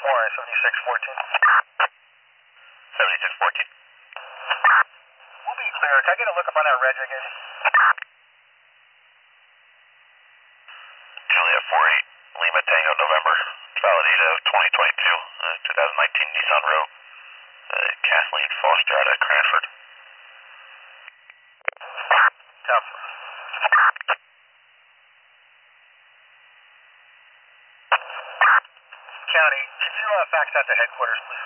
7614. 7614. We'll be clear. Can I get a look up on that reg I gave you? Juliet 48, Lima Tango, November. Valid date of 2022, 2019 Nissan Rogue. Kathleen Foster out of Cranford. Tough. County, could you fax that to headquarters, please?